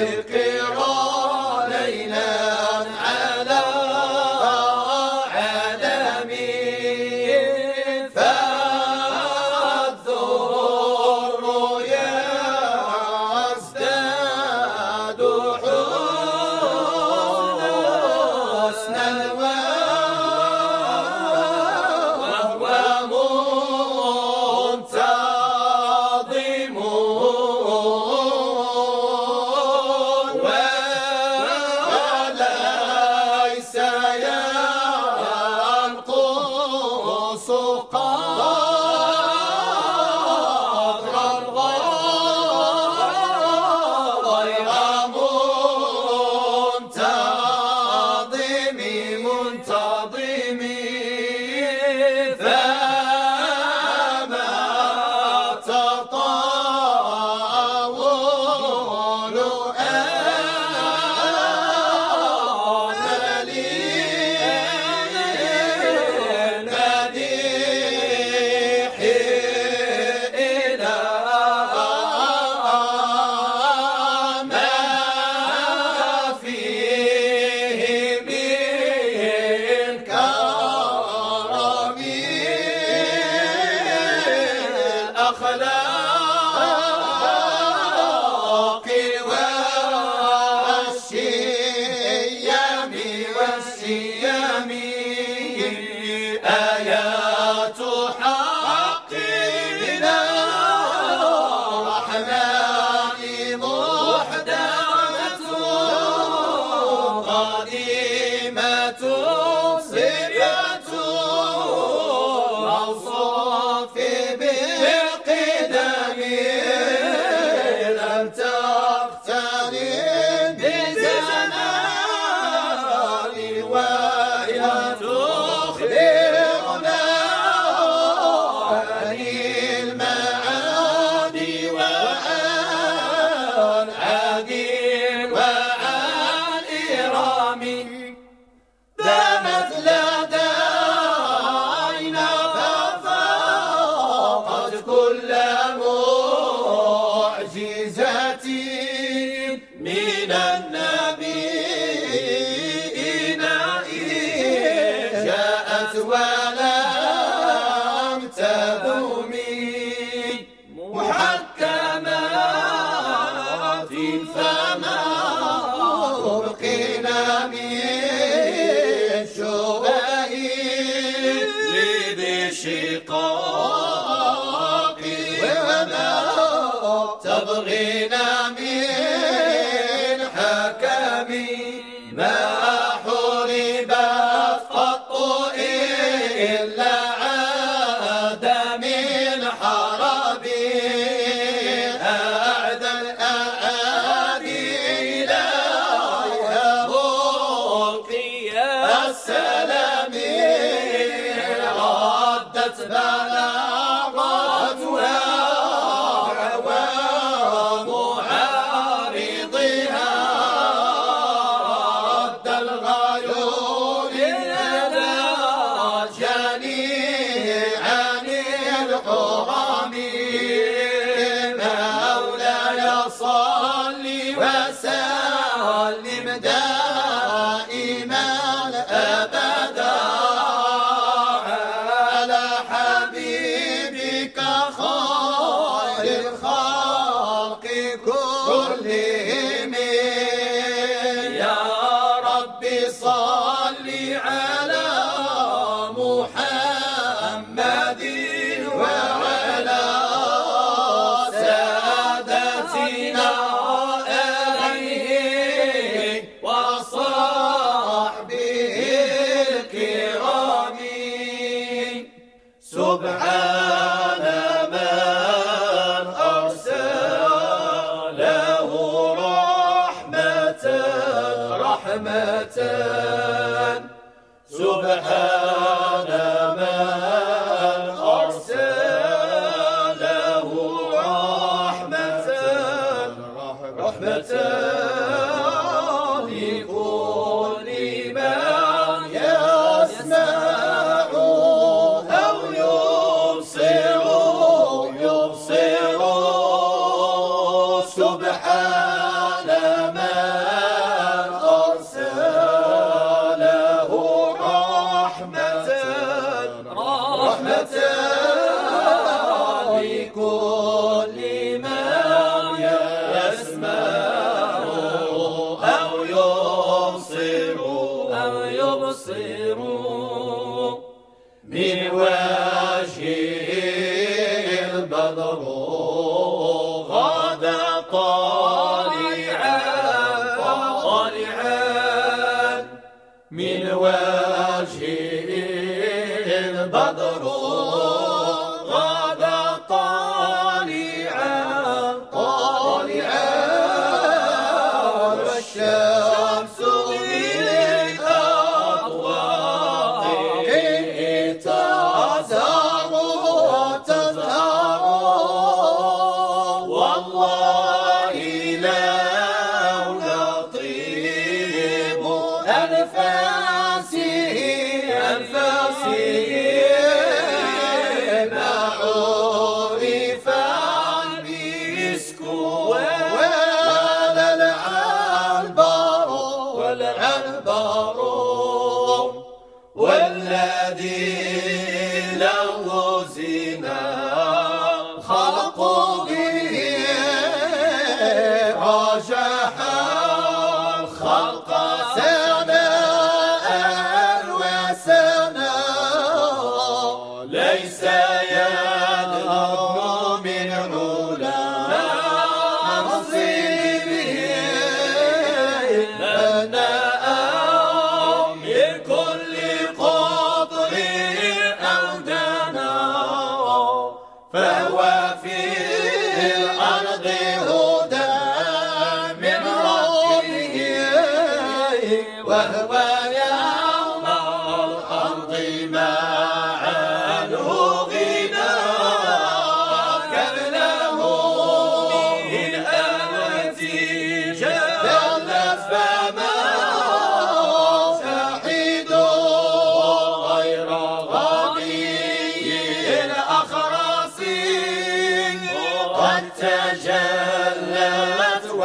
القرى ليلا على عالمي فالذر يزداد حسنا وهو منتظم وليس ينقص قدرا غير منتظم فما تطاول آملي مديح إلى ما فيه من كرم الأخلاق والشيم آيات حق من الرحمن محدثة قديمة صفة موصوف بالقدم لم تقترن بزمان وهي تخبرنا عن المعاني وعن عادل وعن إرام دامت لدينا ففاقت كل معجزة من النبيين جاءت ولم تدومي محكمات فما أبقينا من شبه لذي شقاق وما تبغينا من حكم ما حربت قط إلا عاد من حرب أعدى الأعادي إليها ملقيا السلام ردت بلاغتها ومعارضها رد الغيور لدى جميعا الحرم مولاي صل وسلم دائما أبدا على حبيبك خير الخلق كلهم يا ربي صل على محمد وعلى سادتنا عليه وصحبه الكرام سبحان من أرسله رحمة سبحان من أرسله رحمة لكل من يسمع أو يبصر سبحان من طالعا من وجهه البدر غدا طالعا والشمس من أضواءه تزهر والله لولا طيب أنفاسه ما عرف المسك ولا العنبر والذي له زنا خلق به رجح الخلق سناء وسناء ليس يدنو من علا منصبه بناء من كل قطر أو دنا فهو في الأرض هدى من ربه وهو يوم الأرض ما عنه غنى كم له من آية جلت فما شاهد غير غني الأخرس قد تجلت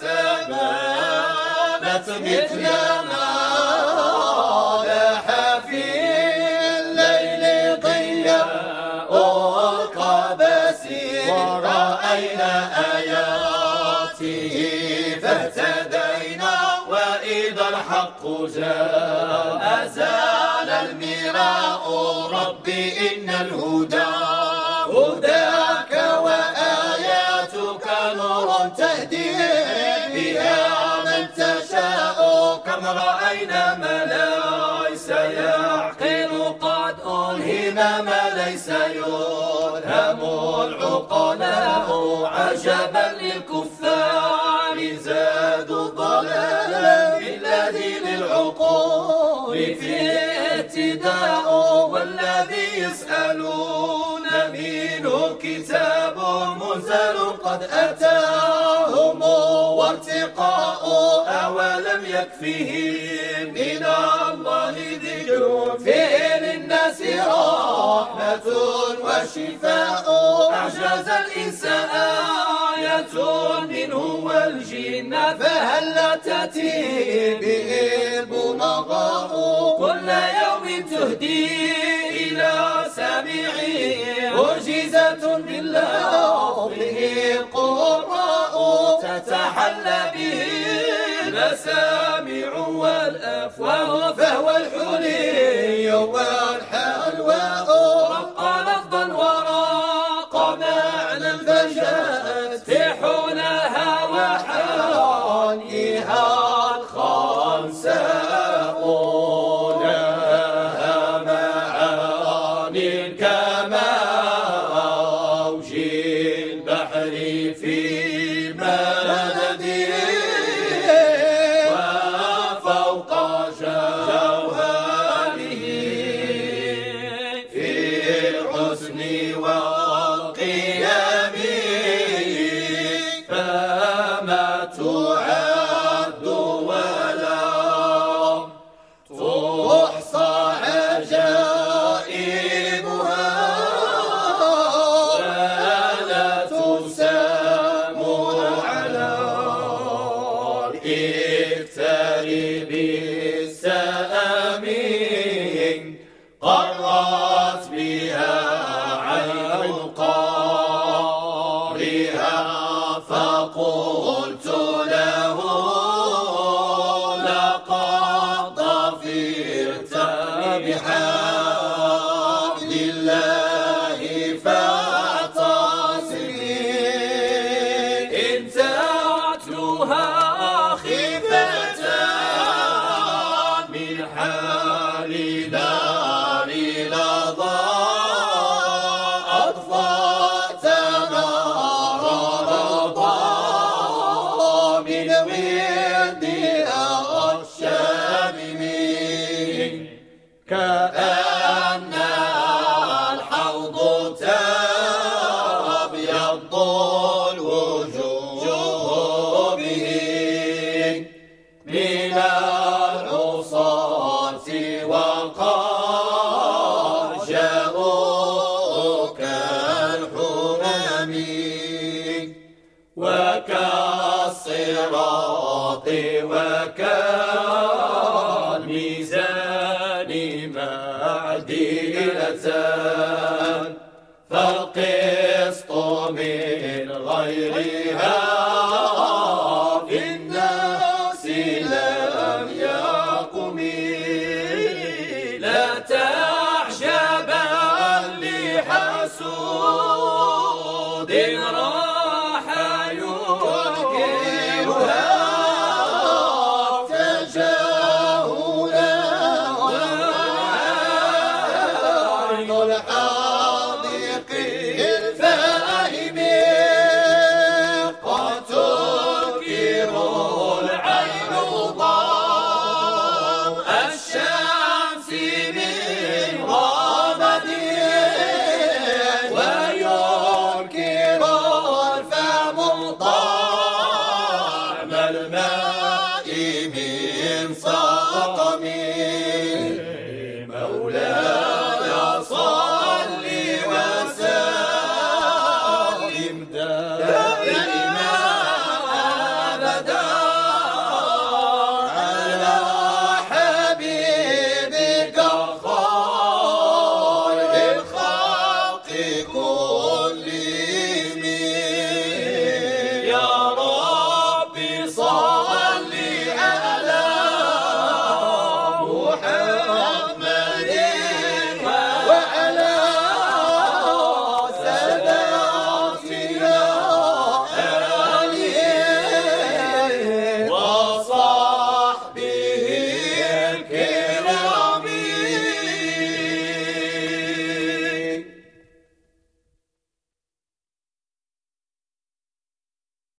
واستبانت مثل ما لاح في الليل ضياء القبس ورأينا آياته فاهتدينا وإذا الحق جاء أزال المراء ربي إن الهدى هداك وآياتك نور تهدي بها من تشاء كم رأينا ما ليس يعقل قد ألهم ما ليس يلهم العقلاء عجبا للكفار زادوا ضلالا بالذي للعقول في اهتداء والذي يسألون منه كتاب منزل قد أتاهم وارتقاء أولم يكفهم من الله ذكر فيه للناس رحمة وشفاء أعجز الإنسان آية منه والجن فهل لا تأتي به البلغاء كل يوم تهدي إلى سامعه معجزة بالله به القراء تتحلى به المسامع والأفواه فهو الحلي والحلواء رق لفظا وراق معنى فجاءت تحونها وحانيها الخنساء لها معاني كما أوج البحر في مدده وفوق جوهره في الحسن والقيام فما تعد ولا تحصى عجائبها ولا تسام على الإكثار بالسام قرت بها عين قارها فقلت له لقد ظفرت بحبل الله فاعتصمي إن تتلوها خفة من العصاة وقد جاءوا كالحمم وكالصراط وكالميزان معدلة فالقسط من غيرها في الناس لم يقم لا تعجبا لحسود راح ينكرها تجاهلا وعين الحاذق الفاهم قد تنكر العين ضوء الشمس من غمد وينكر الفم طعم الماء من صار